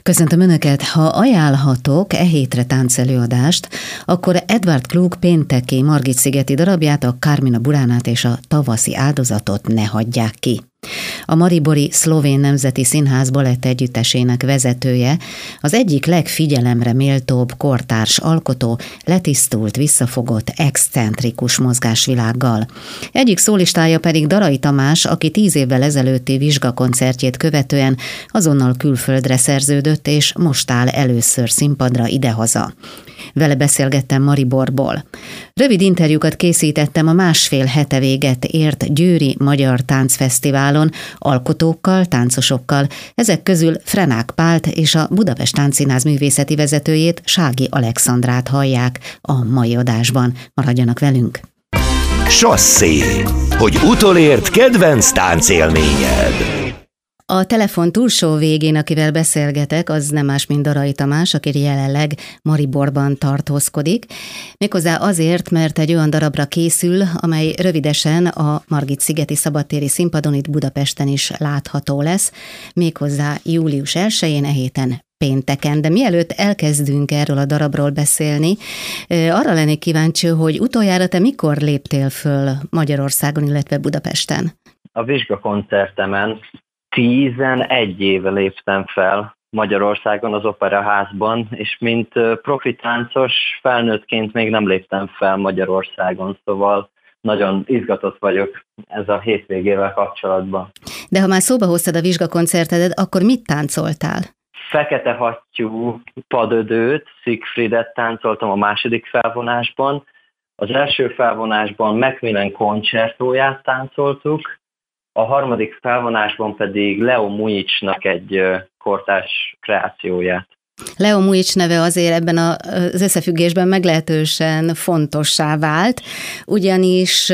Köszöntöm Önöket! Ha ajánlhatok e hétre táncelőadást, akkor Edvard Klug pénteki Margit-szigeti darabját, a Carmina Buránát és a Tavaszi áldozatot ne hagyják ki. A maribori Szlovén Nemzeti Színház balett együttesének vezetője, az egyik legfigyelemre méltóbb kortárs alkotó, letisztult, visszafogott, excentrikus mozgásvilággal. Egyik szólistája pedig Darai Tamás, aki 10 évvel ezelőtti vizsgakoncertjét követően azonnal külföldre szerződött, és most áll először színpadra idehaza. Vele beszélgettem Mariborból. Rövid interjúkat készítettem a másfél hete véget ért Győri Magyar Táncfesztiválon alkotókkal, táncosokkal, ezek közül Frenák Pált és a Budapest Táncszínház művészeti vezetőjét, Sági Alexandrát hallják a mai adásban. Maradjanak velünk! Sasszé, hogy utolért kedvenc táncélményed. A telefon túlsó végén, akivel beszélgetek, az nem más, mint Darai Tamás, aki jelenleg Mariborban tartózkodik. Méghozzá azért, mert egy olyan darabra készül, amely rövidesen a Margit-szigeti szabadtéri színpadon itt Budapesten is látható lesz, méghozzá július 1-én, e héten pénteken. De mielőtt elkezdünk erről a darabról beszélni, arra lennék kíváncsi, hogy utoljára te mikor léptél föl Magyarországon, illetve Budapesten? A vizsgakoncertemen 11 éve léptem fel Magyarországon az Operaházban, és mint profi táncos felnőttként még nem léptem fel Magyarországon, szóval nagyon izgatott vagyok ez a hétvégével kapcsolatban. De ha már szóba hoztad a vizsgakoncertedet, akkor mit táncoltál? Fekete hattyú padödőt, Siegfriedet táncoltam a második felvonásban. Az első felvonásban Macmillan koncertóját táncoltuk, a harmadik felvonásban pedig Leo Mujicsnak egy kortárs kreációját. Leo Mujics neve azért ebben az összefüggésben meglehetősen fontossá vált, ugyanis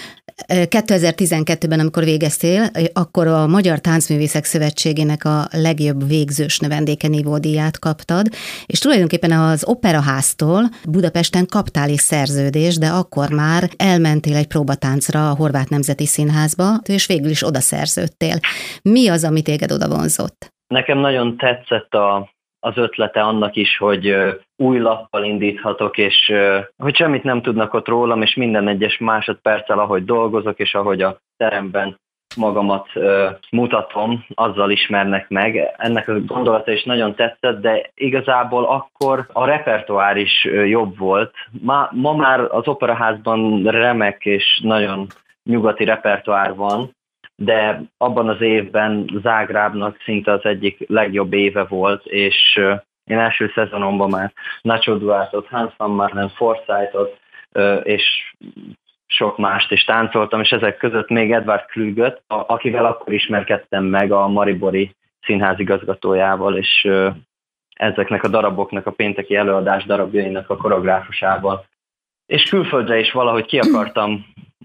2012-ben, amikor végeztél, akkor a Magyar Táncművészek Szövetségének a legjobb végzős növendéke nívódíját kaptad, és tulajdonképpen az Operaháztól Budapesten kaptál is szerződést, de akkor már elmentél egy próbatáncra a Horváth Nemzeti Színházba, és végül is oda szerződtél. Mi az, ami téged oda vonzott? Nekem nagyon tetszett az ötlete annak is, hogy új lappal indíthatok, és hogy semmit nem tudnak ott rólam, és minden egyes másodperccel, ahogy dolgozok, és ahogy a teremben magamat mutatom, azzal ismernek meg. Ennek a gondolata is nagyon tetszett, de igazából akkor a repertoár is jobb volt. Ma már az Operaházban remek és nagyon nyugati repertoár van, de abban az évben Zágrábnak szinte az egyik legjobb éve volt, és én első szezonomban már Nacho Duartot, Hans van Marlen, Forsythot és sok mást is táncoltam, és ezek között még Edvard Klugot, akivel akkor ismerkedtem meg, a maribori színház igazgatójával, és ezeknek a daraboknak, a pénteki előadás darabjainak a koreográfusával. És külföldre is valahogy ki akartam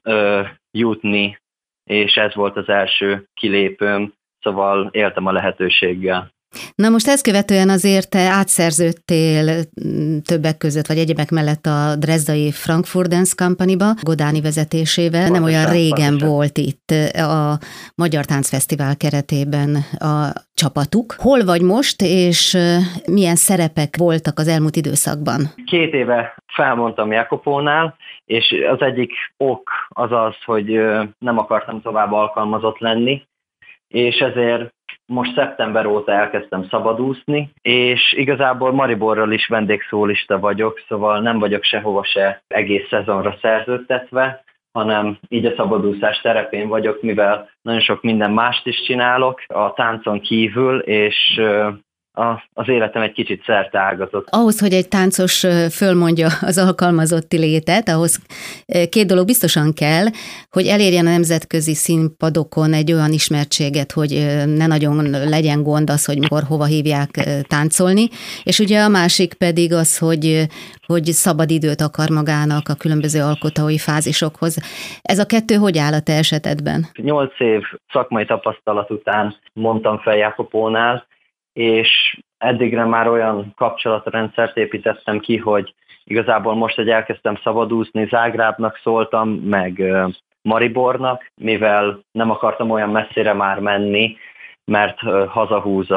jutni, és ez volt az első kilépőm, szóval éltem a lehetőséggel. Na most ezt követően azért te átszerződtél többek között, vagy egyebek mellett a Dresdai Frankfurt Dance Company-ba, Godáni vezetésével. Nem olyan régen volt itt a Magyar Táncfesztivál keretében a csapatuk. Hol vagy most, és milyen szerepek voltak az elmúlt időszakban? 2 éve felmondtam Jakobónál, és az egyik ok az az, hogy nem akartam tovább alkalmazott lenni, és ezért most szeptember óta elkezdtem szabadúszni, és igazából Mariborral is vendégszólista vagyok, szóval nem vagyok sehova se egész szezonra szerződtetve, hanem így a szabadúszás terepén vagyok, mivel nagyon sok minden mást is csinálok a táncon kívül, és az életem egy kicsit szerteágazott. Ahhoz, hogy egy táncos fölmondja az alkalmazotti létet, ahhoz 2 dolog biztosan kell, hogy elérjen a nemzetközi színpadokon egy olyan ismertséget, hogy ne nagyon legyen gond az, hogy mikor hova hívják táncolni, és ugye a másik pedig az, hogy szabad időt akar magának a különböző alkotói fázisokhoz. Ez a 2 hogy áll a te esetedben? 8 év szakmai tapasztalat után mondtam fel Jakobónál, és eddigre már olyan kapcsolatrendszert építettem ki, hogy igazából most, hogy elkezdtem szabadúszni, Zágrábnak szóltam, meg Maribornak, mivel nem akartam olyan messzire már menni, mert hazahúz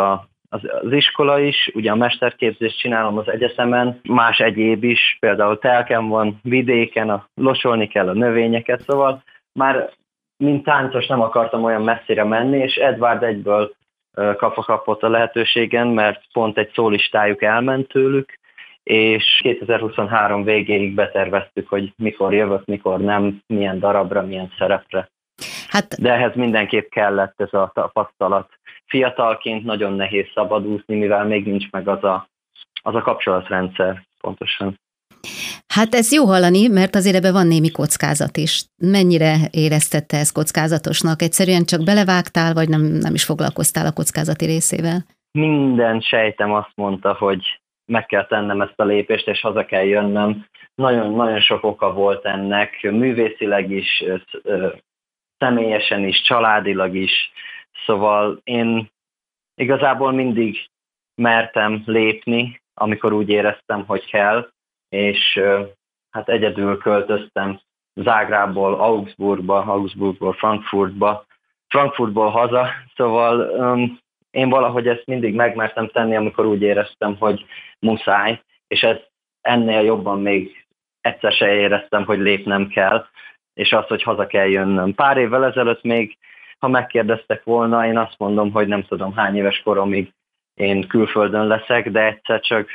az iskola is, ugye a mesterképzést csinálom az egyetemen, más egyéb is, például telkem van vidéken, losolni kell a növényeket, szóval már mint táncos nem akartam olyan messzire menni, és Edward egyből kapott a lehetőségen, mert pont egy szólistájuk elment tőlük, és 2023 végéig beterveztük, hogy mikor jövök, mikor nem, milyen darabra, milyen szerepre. De ehhez mindenképp kellett ez a tapasztalat. Fiatalként nagyon nehéz szabadúszni, mivel még nincs meg az a kapcsolatrendszer pontosan. Hát ez jó hallani, mert azért ebben van némi kockázat is. Mennyire éreztette ezt kockázatosnak? Egyszerűen csak belevágtál, vagy nem is foglalkoztál a kockázati részével? Minden sejtem azt mondta, hogy meg kell tennem ezt a lépést, és haza kell jönnöm. Nagyon sok oka volt ennek, művészileg is, személyesen is, családilag is. Szóval én igazából mindig mertem lépni, amikor úgy éreztem, hogy kell, és hát egyedül költöztem Zágrábból Augsburgból Frankfurtból haza, szóval én valahogy ezt mindig megmertem tenni, amikor úgy éreztem, hogy muszáj, és ennél jobban még egyszer se éreztem, hogy lépnem kell, és az, hogy haza kell jönnöm. Pár évvel ezelőtt még, ha megkérdeztek volna, én azt mondom, hogy nem tudom hány éves koromig én külföldön leszek, de egyszer csak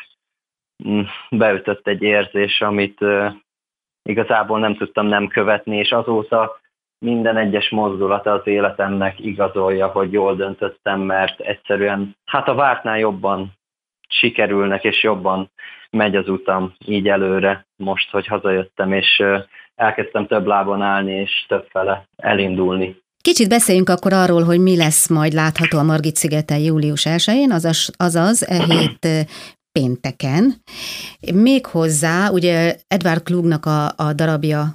beütött egy érzés, amit igazából nem tudtam nem követni, és azóta minden egyes mozdulata az életemnek igazolja, hogy jól döntöttem, mert egyszerűen hát a vártnál jobban sikerülnek, és jobban megy az utam így előre most, hogy hazajöttem, és elkezdtem több lábon állni, és többfele elindulni. Kicsit beszéljünk akkor arról, hogy mi lesz majd látható a Margit-szigeten július 1-én, azaz hét pénteken. Méghozzá, ugye Edvard Klugnak a darabja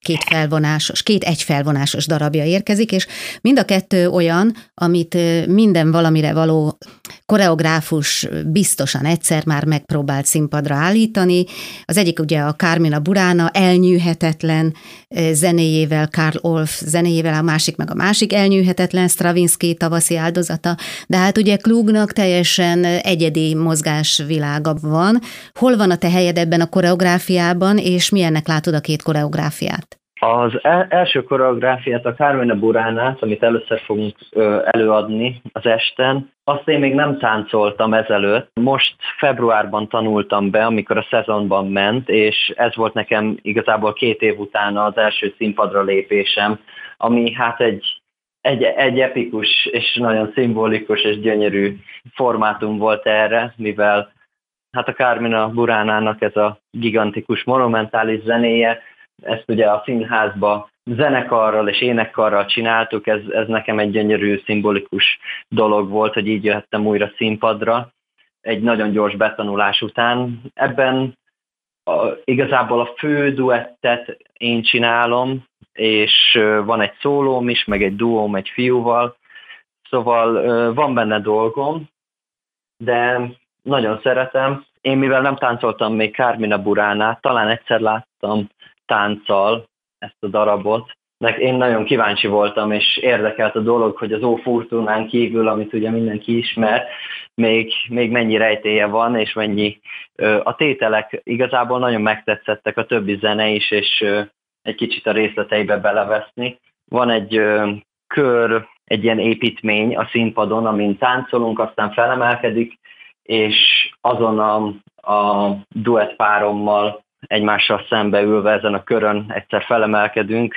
két egyfelvonásos darabja érkezik, és mind a kettő olyan, amit minden valamire való koreográfus biztosan egyszer már megpróbált színpadra állítani. Az egyik ugye a Carmina Burana elnyűhetetlen zenéjével, Karl Orff zenéjével, a másik meg a másik elnyűhetetlen Stravinsky tavaszi áldozata, de hát ugye Klugnak teljesen egyedi mozgásvilága van. Hol van a te helyed ebben a koreográfiában, és milyennek látod a két koreográfiát? Az első koreográfiát, a Carmina Buranát, amit először fogunk előadni az esten, azt én még nem táncoltam ezelőtt. Most februárban tanultam be, amikor a szezonban ment, és ez volt nekem igazából 2 év utána az első színpadra lépésem, ami hát egy epikus és nagyon szimbolikus és gyönyörű formátum volt erre, mivel hát a Carmina Buránának ez a gigantikus, monumentális zenéje, ezt ugye a színházba zenekarral és énekkarral csináltuk, ez nekem egy gyönyörű, szimbolikus dolog volt, hogy így jöhettem újra színpadra, egy nagyon gyors betanulás után. Ebben igazából a fő duettet én csinálom, és van egy szólóm is, meg egy duóm egy fiúval, szóval van benne dolgom, de nagyon szeretem. Én mivel nem táncoltam még Carmina Buránát, talán egyszer láttam tánccal ezt a darabot. Én nagyon kíváncsi voltam, és érdekelt a dolog, hogy az O Fortunán kívül, amit ugye mindenki ismer, még mennyi rejtélye van, és mennyi a tételek igazából nagyon megtetszettek, a többi zene is, és egy kicsit a részleteibe beleveszni. Van egy kör, egy ilyen építmény a színpadon, amin táncolunk, aztán felemelkedik, és azon a duett párommal egymással szembe ülve ezen a körön egyszer felemelkedünk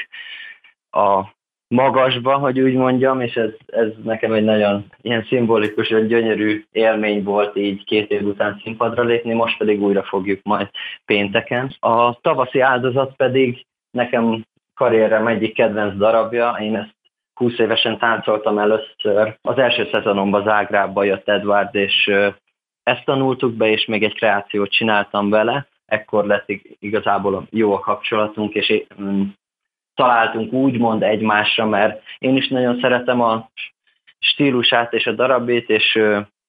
a magasba, hogy úgy mondjam, és ez nekem egy nagyon ilyen szimbolikus, gyönyörű élmény volt így 2 év után színpadra lépni, most pedig újra fogjuk majd pénteken. A tavaszi áldozat pedig nekem karrierem egyik kedvenc darabja, én ezt 20 évesen táncoltam először. Az első szezonomban Zágrábba jött Edward, és ezt tanultuk be, és még egy kreációt csináltam vele. Ekkor lett igazából jó a kapcsolatunk, és találtunk úgymond egymásra, mert én is nagyon szeretem a stílusát és a darabét, és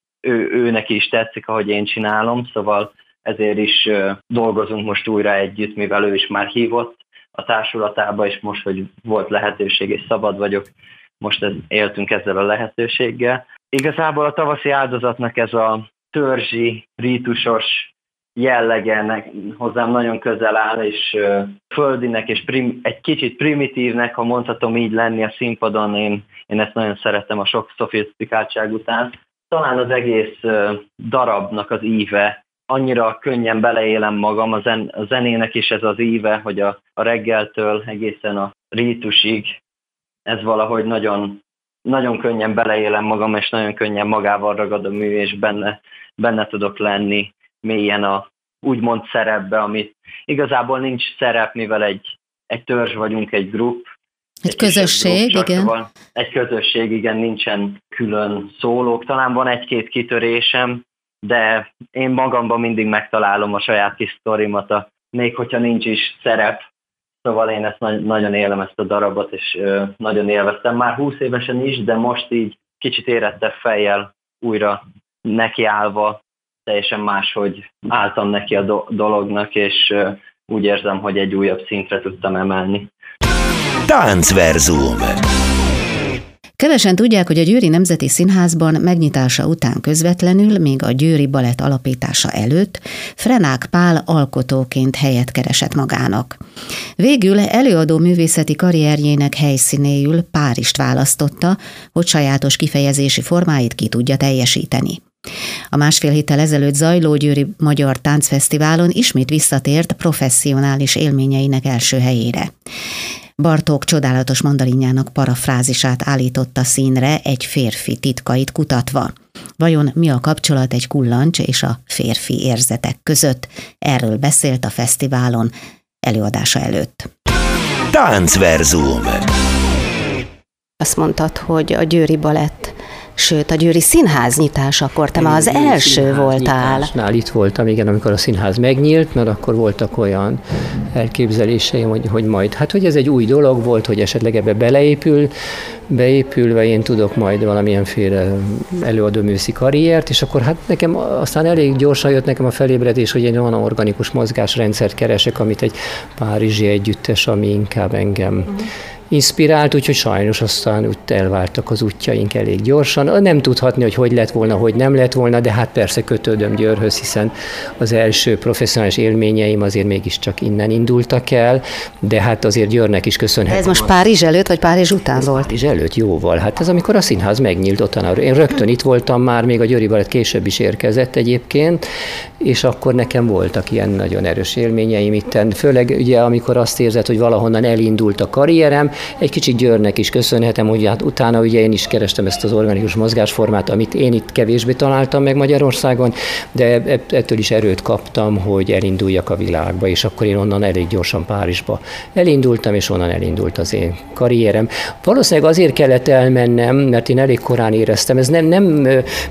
ő neki is tetszik, ahogy én csinálom, szóval ezért is dolgozunk most újra együtt, mivel ő is már hívott a társulatába, és most, hogy volt lehetőség, és szabad vagyok, most éltünk ezzel a lehetőséggel. Igazából a tavaszi áldozatnak ez a törzsi, rítusos jellege hozzám nagyon közel áll, és földinek és egy kicsit primitívnek, ha mondhatom így, lenni a színpadon. Én ezt nagyon szeretem a sok szofisztikáltság után. Talán az egész darabnak az íve, annyira könnyen beleélem magam, a zenének is ez az íve, hogy a reggeltől egészen a rítusig, ez valahogy nagyon, nagyon könnyen beleélem magam, és nagyon könnyen magával ragad a mű, és benne tudok lenni mélyen a úgymond szerepbe, amit igazából nincs szerep, mivel egy törzs vagyunk, egy grup. Egy közösség, igen. Egy közösség, igen, nincsen külön szólók. Talán van egy-két kitörésem, de én magamban mindig megtalálom a saját kis sztorimat, még hogyha nincs is szerep. Szóval én ezt nagyon élem, ezt a darabot, és nagyon élveztem. Már 20 évesen is, de most így kicsit érettebb fejjel újra nekiállva, teljesen máshogy álltam neki a dolognak, és úgy érzem, hogy egy újabb szintre tudtam emelni. Táncverzum. Kevesen tudják, hogy a Győri Nemzeti Színházban megnyitása után közvetlenül, még a Győri Balett alapítása előtt Frenák Pál alkotóként helyet keresett magának. Végül előadó művészeti karrierjének helyszínéül Párizst választotta, hogy sajátos kifejezési formáit ki tudja teljesíteni. A másfél héttel ezelőtt zajló Győri Magyar Táncfesztiválon ismét visszatért professzionális élményeinek első helyére. Bartók csodálatos mandarinjának parafrázisát állította színre egy férfi titkait kutatva. Vajon mi a kapcsolat egy kullancs és a férfi érzetek között? Erről beszélt a fesztiválon előadása előtt. Táncverzum. Azt mondtad, hogy a Győri Balett, sőt a Győri Színház nyitásakor te már az első voltál. Itt voltam, igen, amikor a színház megnyílt, mert akkor voltak olyan elképzeléseim, hogy majd, hogy ez egy új dolog volt, hogy esetleg ebbe beépülve én tudok majd valamilyenféle előadóművészi karriert, és akkor nekem aztán elég gyorsan jött nekem a felébredés, hogy én olyan organikus mozgásrendszert keresek, amit egy párizsi együttes, ami inkább engem inspirált, úgyhogy sajnos aztán úgy elváltak az útjaink elég gyorsan. Nem tudhatni, hogy lett volna, hogy nem lett volna, de persze kötődöm Győrhöz, hiszen az első professzionális élményeim azért mégiscsak innen indultak el, de azért Győrnek is köszönhetem. Ez most Párizs előtt, vagy Párizs után volt? Párizs előtt jóval. Ez amikor a színház megnyílt ott. Én rögtön itt voltam már, még a Győri Balett később is érkezett egyébként, és akkor nekem voltak ilyen nagyon erős élményeim itten. Főleg ugye, amikor azt érzed, hogy valahonnan elindult a karrierem, egy kicsit Győrnek is köszönhetem, hogy utána ugye én is kerestem ezt az organikus mozgásformát, amit én itt kevésbé találtam meg Magyarországon, de ettől is erőt kaptam, hogy elinduljak a világba, és akkor én onnan elég gyorsan Párizsba elindultam, és onnan elindult az én karrierem. Valószínűleg azért kellett elmennem, mert én elég korán éreztem, ez nem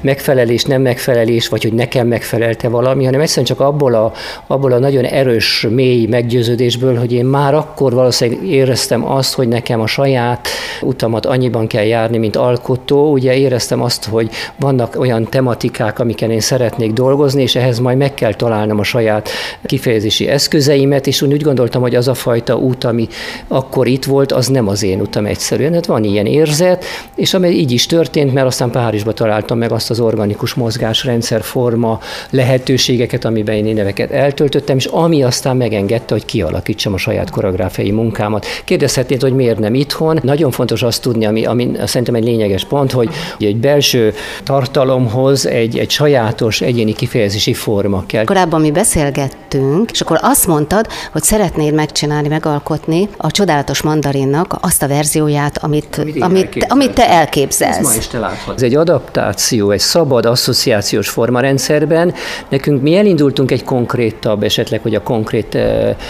megfelelés, vagy hogy nekem megfelelte valami, hanem egyszerűen csak abból a nagyon erős, mély meggyőződésből, hogy én már akkor valószínűleg éreztem azt, hogy nekem a saját utamat annyiban kell járni, mint alkotó. Ugye éreztem azt, hogy vannak olyan tematikák, amiken én szeretnék dolgozni, és ehhez majd meg kell találnom a saját kifejezési eszközeimet, és úgy gondoltam, hogy az a fajta út, ami akkor itt volt, az nem az én utam egyszerűen. Hát van ilyen érzet, és ami így is történt, mert aztán Párizsba találtam meg azt az organikus mozgásrendszer forma lehetőségeket, amiben én neveket eltöltöttem, és ami aztán megengedte, hogy kialakítsam a saját koreográfiai munkámat. Kérdezhetnéd, hogy miért nem itthon. Nagyon fontos azt tudni, ami szerintem egy lényeges pont, hogy egy belső tartalomhoz egy sajátos egyéni kifejezési forma kell. Korábban mi beszélgettünk, és akkor azt mondtad, hogy szeretnéd megcsinálni, megalkotni a csodálatos mandarinnak azt a verzióját, amit te elképzelsz. Ez ma is te láthatod. Ez egy adaptáció, egy szabad asszociációs formarendszerben. Nekünk mi elindultunk egy konkrétabb, esetleg, hogy a konkrét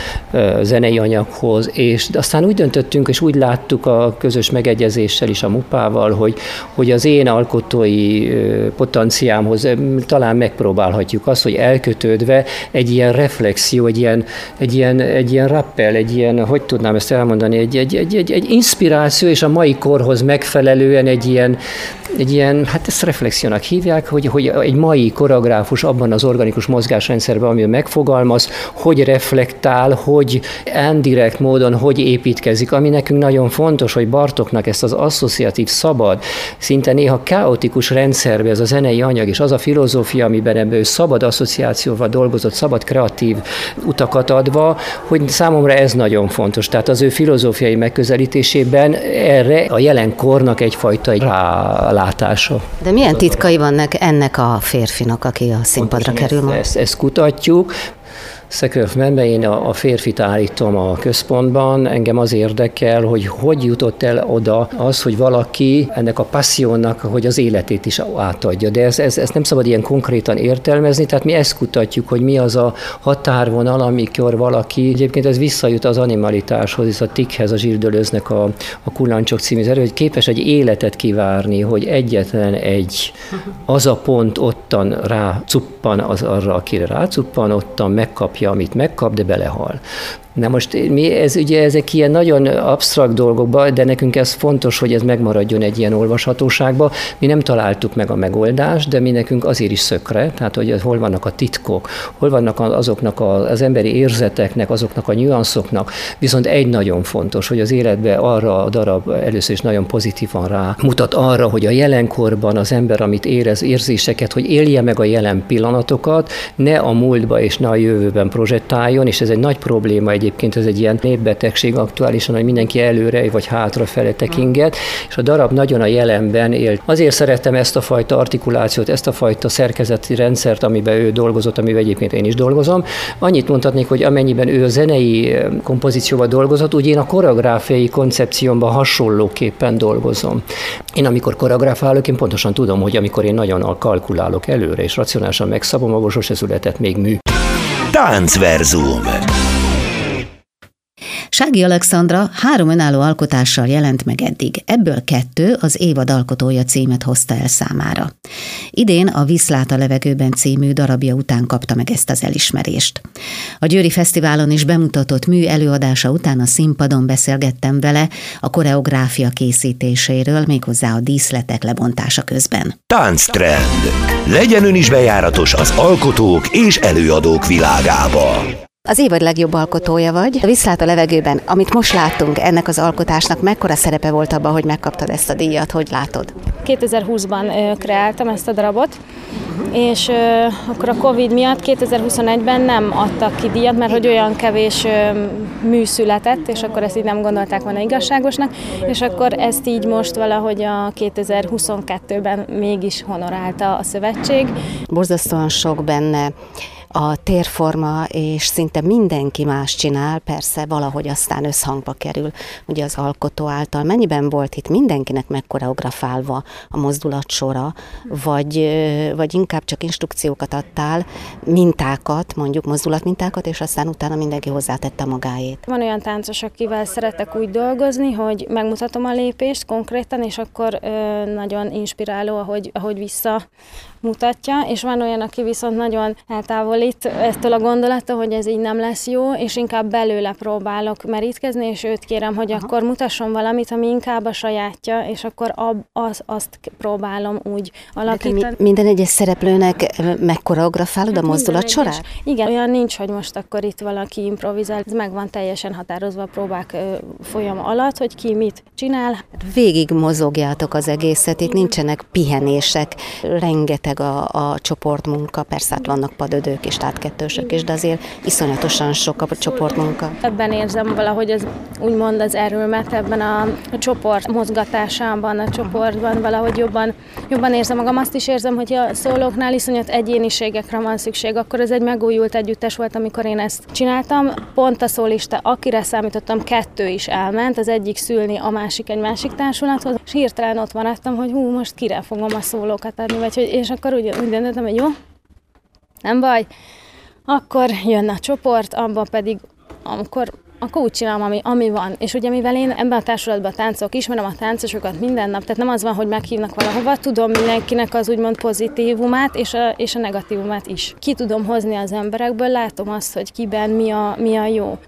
zenei anyaghoz, és aztán úgy döntöttünk, és úgy láttuk a közös megegyezéssel is a MUPA-val, hogy az én alkotói potenciámhoz talán megpróbálhatjuk azt, hogy elkötődve egy ilyen reflexió, egy ilyen rappel, egy ilyen, hogy tudnám ezt elmondani, egy inspiráció és a mai korhoz megfelelően egy ilyen, hát ezt reflexiónak hívják, hogy egy mai koreográfus abban az organikus mozgásrendszerben, amiben megfogalmaz, hogy reflektál, hogy indirekt módon, hogy építkezik, ami nekünk nagyon fontos, hogy Bartóknak ezt az asszociatív, szabad, szinte néha kaotikus rendszerbe ez a zenei anyag, és az a filozófia, amiben ebből szabad asszociációval dolgozott, szabad kreatív utakat adva, hogy számomra ez nagyon fontos. Tehát az ő filozófiai megközelítésében erre a jelenkornak egyfajta rálátása. De milyen titkai vannak ennek a férfinak, aki a színpadra kerül ma? Ezt kutatjuk. Second-ben én a férfit állítom a központban, engem az érdekel, hogy jutott el oda az, hogy valaki ennek a passziónak, hogy az életét is átadja. De ezt nem szabad ilyen konkrétan értelmezni, tehát mi ezt kutatjuk, hogy mi az a határvonal, amikor valaki, egyébként ez visszajut az animalitáshoz, és a Tickhez, a Gilles Deleuze-nek a Kullancsok című zerő, hogy képes egy életet kivárni, hogy egyetlen az a pont ottan rácuppan arra, akire rácuppan, ottan megkapja, amit megkap, de belehal. Na most ezek ilyen nagyon absztrakt dolgok, de nekünk ez fontos, hogy ez megmaradjon egy ilyen olvashatóságban. Mi nem találtuk meg a megoldást, de mi nekünk azért is szökre, tehát hogy hol vannak a titkok, hol vannak azoknak az emberi érzeteknek, azoknak a nüanszoknak. Viszont egy nagyon fontos, hogy az életben arra a darab először is nagyon pozitívan rámutat arra, hogy a jelenkorban az ember, amit érez, érzéseket, hogy élje meg a jelen pillanatokat, ne a múltba és ne a jövőben projektáljon, és ez egy nagy probléma egyébként, ez egy ilyen népbetegség aktuálisan, hogy mindenki előre vagy hátrafele tekinget, és a darab nagyon a jelenben él. Azért szerettem ezt a fajta artikulációt, ezt a fajta szerkezeti rendszert, amiben ő dolgozott, amiben egyébként én is dolgozom. Annyit mondhatnék, hogy amennyiben ő a zenei kompozícióval dolgozott, úgy én a koreográfiai koncepciómban hasonlóképpen dolgozom. Én amikor koreográfálok, én pontosan tudom, hogy amikor én nagyon kalkulálok előre, és racionálisan megszabom, abból sose született még mű. Táncverzum. Sági Alexandra 3 önálló alkotással jelent meg eddig, ebből 2 az évad alkotója címet hozta el számára. Idén a Viszlát a levegőben című darabja után kapta meg ezt az elismerést. A Győri Fesztiválon is bemutatott mű előadása után a színpadon beszélgettem vele a koreográfia készítéséről, méghozzá a díszletek lebontása közben. Tánctrend. Legyen ön is bejáratos az alkotók és előadók világába. Az évad legjobb alkotója vagy. A Viszlát a levegőben, amit most láttunk, ennek az alkotásnak mekkora szerepe volt abban, hogy megkaptad ezt a díjat, hogy látod? 2020-ban kreáltam ezt a darabot, és akkor a Covid miatt 2021-ben nem adtak ki díjat, mert hogy olyan kevés mű született, és akkor ezt így nem gondolták volna igazságosnak, és akkor ezt így most valahogy a 2022-ben mégis honorálta a szövetség. Borzasztóan sok benne a térforma, és szinte mindenki más csinál, persze valahogy aztán összhangba kerül, ugye az alkotó által. Mennyiben volt itt mindenkinek megkoreografálva a mozdulatsora, vagy inkább csak instrukciókat adtál, mintákat, mondjuk mozdulatmintákat, és aztán utána mindenki hozzátette magáét? Van olyan táncos, akivel szeretek úgy dolgozni, hogy megmutatom a lépést konkrétan, és akkor nagyon inspiráló, ahogy visszamutatja, és van olyan, aki viszont nagyon eltávolít ettől a gondolattól, hogy ez így nem lesz jó, és inkább belőle próbálok merítkezni, és őt kérem, hogy akkor mutasson valamit, ami inkább a sajátja, és akkor azt próbálom úgy alakítani. Minden egyes szereplőnek megkoreografálod a mozdulat sorát? Igen, olyan nincs, hogy most akkor itt valaki improvizál, ez meg van teljesen határozva a próbák folyam alatt, hogy ki mit csinál. Végig mozogjátok az egészet, itt nincsenek pihenések, rengeteg a csoportmunka, persze hát vannak padödők és tátkettősök is, de azért iszonyatosan sok a csoportmunka. Ebben érzem valahogy az, úgymond az erőmet, ebben a csoport mozgatásában, a csoportban valahogy jobban érzem magam. Azt is érzem, hogy a szólóknál iszonyat egyéniségekre van szükség. Akkor ez egy megújult együttes volt, amikor én ezt csináltam. Pont a szólista, akire számítottam, 2 is elment, az egyik szülni, a másik egy másik társulathoz, és hirtelen ott maradtam, hogy most kire fogom a szólókat adni, és akkor úgy döntöttem, hogy jó, nem baj, akkor jön a csoport, abban pedig, akkor úgy csinálom, ami van. És ugye mivel én ebben a társulatban táncolok, ismerem a táncosokat minden nap, tehát nem az van, hogy meghívnak valahova, tudom mindenkinek az úgymond pozitívumát és a negatívumát is. Ki tudom hozni az emberekből, látom azt, hogy kiben mi a jó.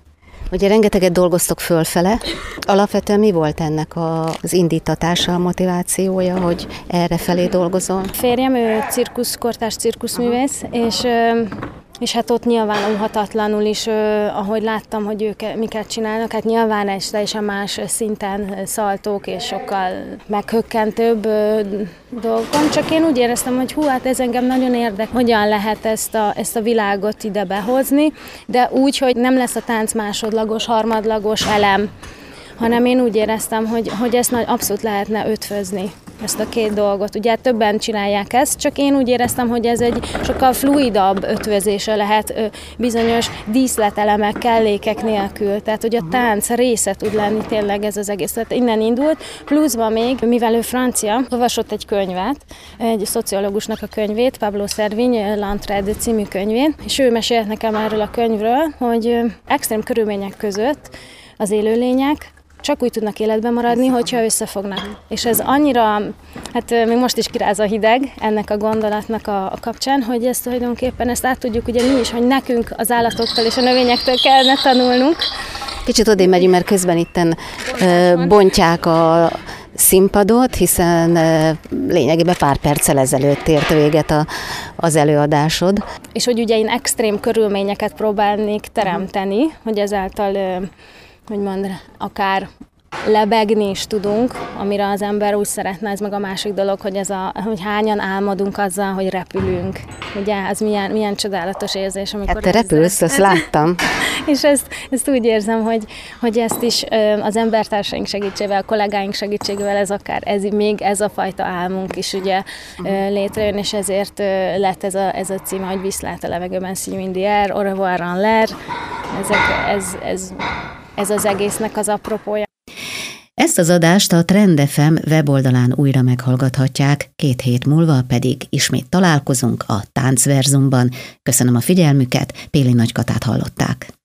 Ugye rengeteget dolgoztok fölfele. Alapvetően mi volt ennek az indítatása, a motivációja, hogy erre felé dolgozol? Férjem, ő kortárs cirkuszművész, és hát ott nyilván unhatatlanul is, ahogy láttam, hogy ők miket csinálnak, hát nyilván egy teljesen más szinten szaltók és sokkal meghökkentőbb dolgokon, csak én úgy éreztem, hogy hát ez engem nagyon érdekel, hogyan lehet ezt a világot ide behozni, de úgy, hogy nem lesz a tánc másodlagos, harmadlagos elem, hanem én úgy éreztem, hogy ezt abszolút lehetne ötvözni, ezt a két dolgot. Ugye többen csinálják ezt, csak én úgy éreztem, hogy ez egy sokkal fluidabb ötvözése lehet bizonyos díszletelemek, kellékek nélkül. Tehát, hogy a tánc része tud lenni tényleg ez az egész. Tehát innen indult, pluszban még, mivel ő francia, olvasott egy könyvet, egy szociológusnak a könyvét, Pablo Servigne, L'Entraide című könyvét, és ő mesélt nekem erről a könyvről, hogy extrém körülmények között az élőlények csak úgy tudnak életben maradni, hogyha összefognak. És ez annyira, hát még most is kiráz a hideg ennek a gondolatnak a kapcsán, hogy ezt tulajdonképpen át tudjuk ugye mi is, hogy nekünk az állatoktól és a növényektől kellene tanulnunk. Kicsit odébb megyünk, mert közben itten bontják a színpadot, hiszen lényegében pár perccel ezelőtt ért véget az előadásod. És hogy ugye én extrém körülményeket próbálnék teremteni, hogy ezáltal akár lebegni is tudunk, amire az ember úgy szeretne, ez meg a másik dolog, hogy hányan álmodunk azzal, hogy repülünk. Ugye, ez milyen csodálatos érzés, amikor... Hát te repülsz, ezt láttam. És ezt úgy érzem, hogy ezt is az embertársaink segítségével, a kollégáink segítségével ez a fajta álmunk is ugye létrejön, és ezért lett ez a címe, hogy Viszlát a levegőben, See you in the air, Au revoir en l'air. Ez az egésznek az apropója. Ezt az adást a Trend FM weboldalán újra meghallgathatják, 2 hét múlva pedig ismét találkozunk a Táncverzumban. Köszönöm a figyelmüket, Péli Nagykatát hallották.